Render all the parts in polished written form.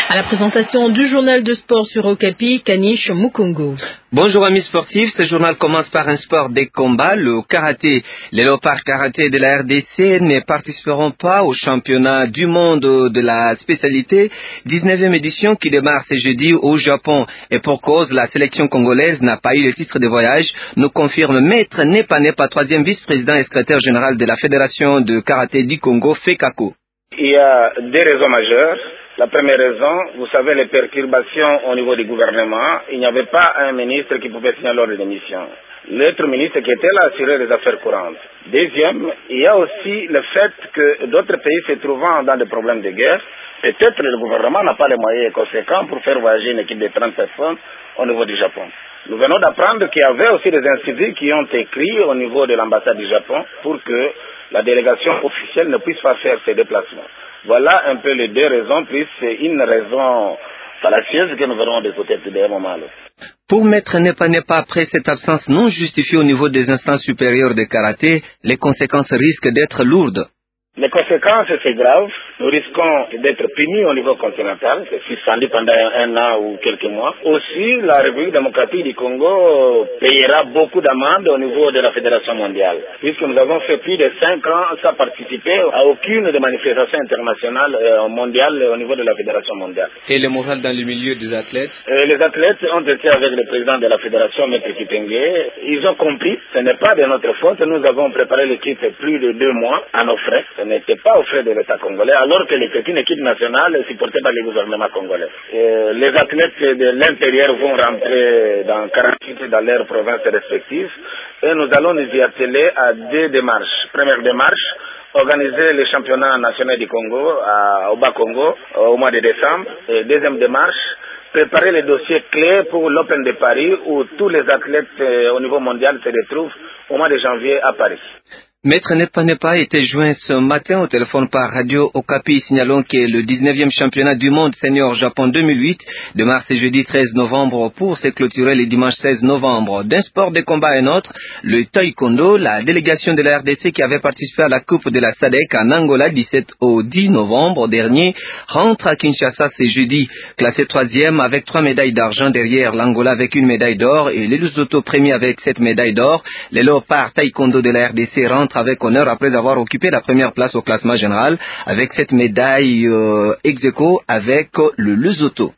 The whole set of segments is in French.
À la présentation du journal de sport sur Okapi, Kanish Mukongo. Bonjour amis sportifs, ce journal commence par un sport des combats, le karaté. Les léopards karaté de la RDC ne participeront pas au championnat du monde de la spécialité 19e édition qui démarre ce jeudi au Japon. Et pour cause, la sélection congolaise n'a pas eu le titre de voyage, nous confirme Maître Nepa Nepa, 3e vice-président et secrétaire général de la Fédération de karaté du Congo, FECACO. Il y a des raisons majeures. La première raison, vous savez, les perturbations au niveau du gouvernement, il n'y avait pas un ministre qui pouvait signer l'ordre de mission. L'autre ministre qui était là assurait les affaires courantes. Deuxième, il y a aussi le fait que d'autres pays se trouvant dans des problèmes de guerre, peut-être le gouvernement n'a pas les moyens conséquents pour faire voyager une équipe de 30 personnes au niveau du Japon. Nous venons d'apprendre qu'il y avait aussi des incivils qui ont écrit au niveau de l'ambassade du Japon pour que la délégation officielle ne puisse pas faire ses déplacements. Voilà un peu les deux raisons, plus c'est une raison fallacieuse que nous verrons de côté d'un moment à l'autre. Pour Maître Nepa Nepa, après cette absence non justifiée au niveau des instances supérieures de karaté, les conséquences risquent d'être lourdes. Les conséquences, c'est grave. Nous risquons d'être punis au niveau continental, suspendu pendant un an ou quelques mois. Aussi, la République démocratique du Congo payera beaucoup d'amendes au niveau de la Fédération mondiale, puisque nous avons fait plus de 5 ans sans participer à aucune des manifestations internationales mondiales au niveau de la Fédération mondiale. Et le moral dans le milieu des athlètes? Les athlètes ont été avec le président de la Fédération, M. Kipenge. Ils ont compris, ce n'est pas de notre faute. Nous avons préparé l'équipe plus de 2 mois à nos frais. Ce n'était pas aux frais de l'État congolais, alors que c'est une équipe nationale supportée par le gouvernement congolais. Les athlètes de l'intérieur vont rentrer dans 48 dans leurs provinces respectives et nous allons nous y atteler à 2 démarches. Première démarche, organiser les championnats nationaux du Congo au Bas-Congo au mois de décembre. Et deuxième démarche, préparer les dossiers clés pour l'Open de Paris où tous les athlètes au niveau mondial se retrouvent au mois de janvier à Paris. Maître Nepa Nepa était joint ce matin au téléphone par Radio Okapi, signalons que le 19e championnat du monde senior Japon 2008 démarre ce jeudi 13 novembre pour se clôturer le dimanche 16 novembre. D'un sport de combat à un autre, le taekwondo, la délégation de la RDC qui avait participé à la Coupe de la SADC en Angola 17 au 10 novembre dernier rentre à Kinshasa ce jeudi, classé 3e avec 3 médailles d'argent derrière l'Angola avec 1 médaille d'or et les Lesotho premier avec 7 médailles d'or. Les léopards taekwondo de la RDC rentrent avec honneur après avoir occupé la première place au classement général avec cette médaille ex aequo avec le Lesotho.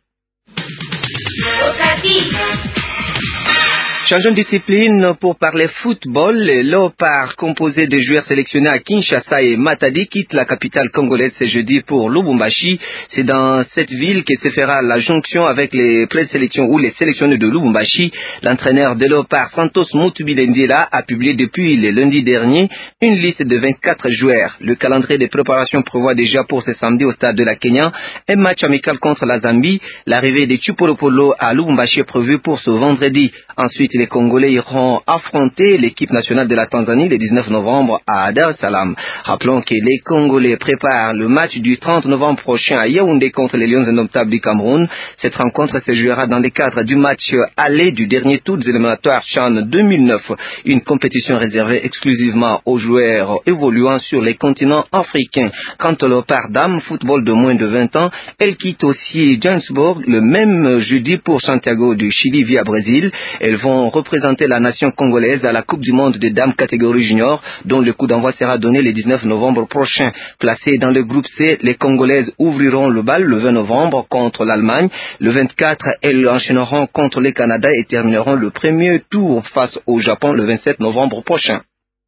Changeons de discipline pour parler football. Les léopards composés de joueurs sélectionnés à Kinshasa et Matadi quittent la capitale congolaise ce jeudi pour Lubumbashi. C'est dans cette ville que se fera la jonction avec les présélections ou les sélectionnés de Lubumbashi. L'entraîneur des léopards Santos Mutubilendila a publié depuis le lundi dernier une liste de 24 joueurs. Le calendrier de préparation prévoit déjà pour ce samedi au stade de la Kenya un match amical contre la Zambie. L'arrivée de Chupolopolo à Lubumbashi est prévue pour ce vendredi. Ensuite, les Congolais iront affronter l'équipe nationale de la Tanzanie le 19 novembre à Dar es Salaam. Rappelons que les Congolais préparent le match du 30 novembre prochain à Yaoundé contre les Lions indomptables du Cameroun. Cette rencontre se jouera dans le cadre du match aller du dernier tour des éliminatoires CHAN 2009, une compétition réservée exclusivement aux joueurs évoluant sur les continents africains. Quant au léopard dames football de moins de 20 ans, elle quitte aussi Johannesburg le même jeudi pour Santiago du Chili via Brésil. Elles vont représenter la nation congolaise à la Coupe du monde des dames catégorie junior, dont le coup d'envoi sera donné le 19 novembre prochain. Placées dans le groupe C, les Congolaises ouvriront le bal le 20 novembre contre l'Allemagne. Le 24, elles enchaîneront contre le Canada et termineront le premier tour face au Japon le 27 novembre prochain.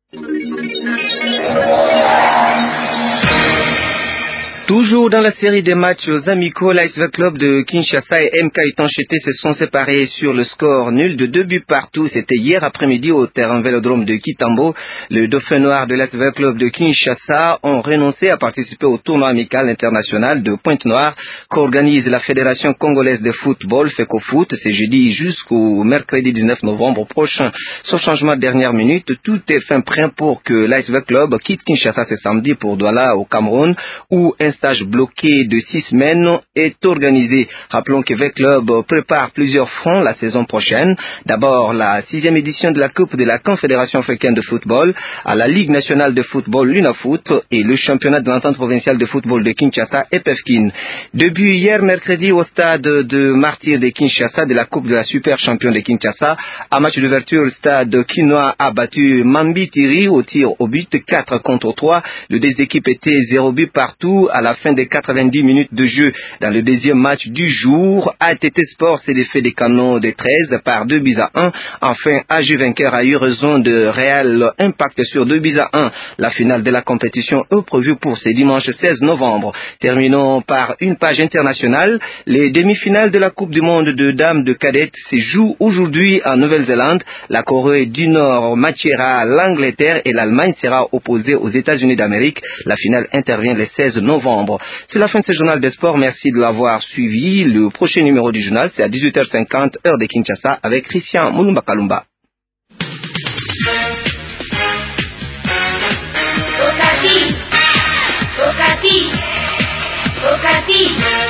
Toujours dans la série des matchs amicaux, l'Iceberg Club de Kinshasa et MK Itanchété se sont séparés sur le score nul de 2 buts partout. C'était hier après-midi au terrain Vélodrome de Kitambo. Le Dauphin Noir de l'Iceberg Club de Kinshasa ont renoncé à participer au tournoi amical international de Pointe-Noire qu'organise la Fédération congolaise de football, FECOFOOT, ce jeudi jusqu'au mercredi 19 novembre prochain. Sans changement de dernière minute, tout est fin prêt pour que l'Iceberg Club quitte Kinshasa ce samedi pour Douala au Cameroun, où un stage bloqué de 6 semaines est organisé. Rappelons que V Club prépare plusieurs fronts la saison prochaine. D'abord, la 6e édition de la Coupe de la Confédération africaine de football, à la Ligue nationale de football l'UNAFOOT et le championnat de l'entente provinciale de football de Kinshasa et PEFKIN. Début hier mercredi au stade de Martyrs de Kinshasa de la Coupe de la Super Champion de Kinshasa. À match d'ouverture, le stade Kinois a battu Mambitiri au tir au but 4-3. Les deux équipes étaient 0 but partout à la fin des 90 minutes de jeu. Dans le deuxième match du jour, ATT Sport s'est défait des Canons de 13 par 2-1. Enfin, AG vainqueur a eu raison de Real Impact sur 2-1. La finale de la compétition est prévue pour ce dimanche 16 novembre. Terminons par une page internationale. Les demi-finales de la Coupe du monde de dames de cadettes se jouent aujourd'hui en Nouvelle-Zélande. La Corée du Nord matchera l'Angleterre et l'Allemagne sera opposée aux États-Unis d'Amérique. La finale intervient le 16 novembre. C'est la fin de ce journal des sports. Merci de l'avoir suivi. Le prochain numéro du journal, c'est à 18h50 heure de Kinshasa avec Christian Mulumba Kalumba. Okapi.